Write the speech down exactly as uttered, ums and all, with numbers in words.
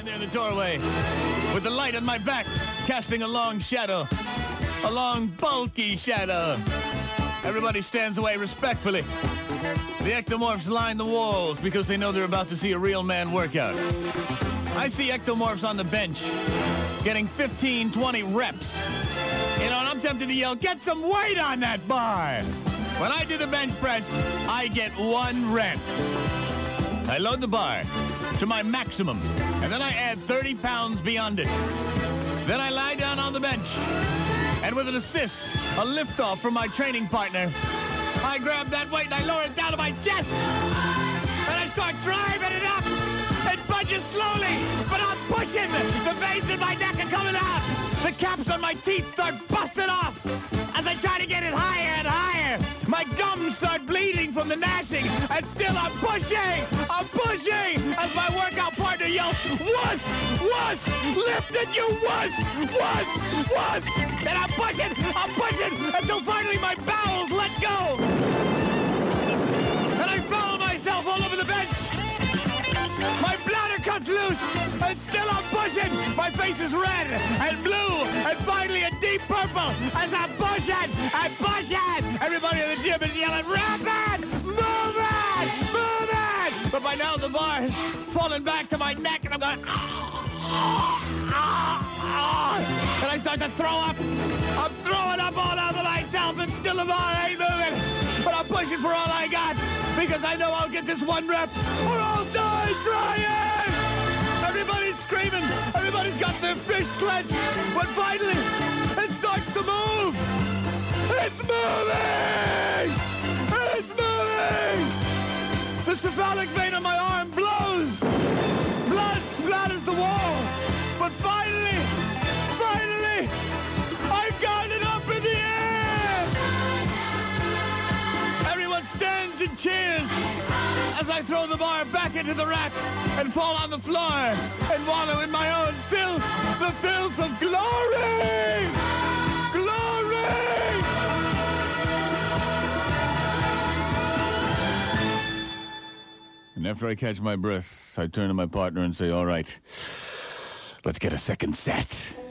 there in the doorway with the light on my back, casting a long shadow, a long, bulky shadow. Everybody stands away respectfully. The ectomorphs line the walls because they know they're about to see a real man work out. I see ectomorphs on the bench getting fifteen, twenty reps. You know, and I'm tempted to yell, get some weight on that bar. When I do the bench press, I get one rep. I load the bar to my maximum, and then I add thirty pounds beyond it. Then I lie down on the bench, and with an assist, a liftoff from my training partner, I grab that weight and I lower it down to my chest, and I start driving it up. It budges slowly, but I'm pushing. The veins in my neck are coming out. The caps on my teeth start busting off as I try to get it higher and higher. My gums start bleeding from the gnashing, and still I'm pushing. I'm pushing as my workout partner yells, wuss, wuss, lift it, you wuss, wuss, wuss. And I'm pushing, I'm pushing, until finally my bowels let go. And I foul myself all over the bench. My bladder cuts loose, and still I'm pushing. My face is red and blue, and finally a deep purple as I'm pushing and pushing. Everybody in the gym is yelling, rapid, move it, move it. But by now the bar has fallen back to my neck, and I'm going, and I start to throw up. I'm throwing up all over myself, and still the bar ain't moving. But I'm pushing for all I got, because I know I'll get this one rep, or I'll die trying! Everybody's screaming, everybody's got their fists clenched, but finally, it starts to move! It's moving! It's moving! The cephalic vein on my arm blows! Blood splatters the wall! But finally, finally, I've got it up in the air! Everyone stands and cheers as I throw the bar back into the rack and fall on the floor and wallow in my own filth, the filth of glory! Glory! And after I catch my breath, I turn to my partner and say, all right, let's get a second set.